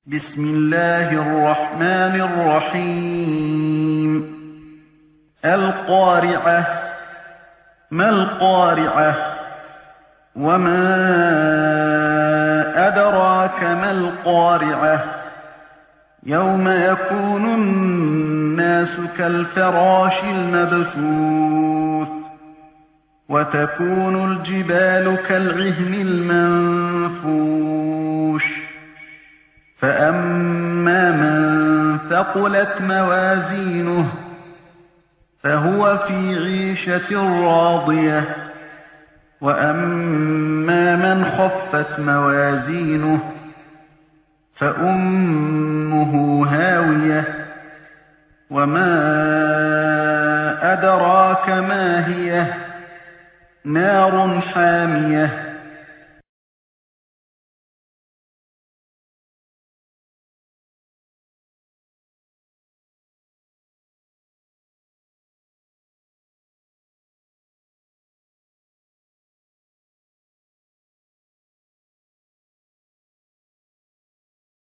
بسم الله الرحمن الرحيم القارعة ما القارعة وما أدراك ما القارعة يوم يكون الناس كالفراش المبثوث وتكون الجبال كالعهن المنفوش فأما من ثقلت موازينه فهو في عيشة راضية وأما من خفت موازينه فأمه هاوية وما أدراك ما هي نار حامية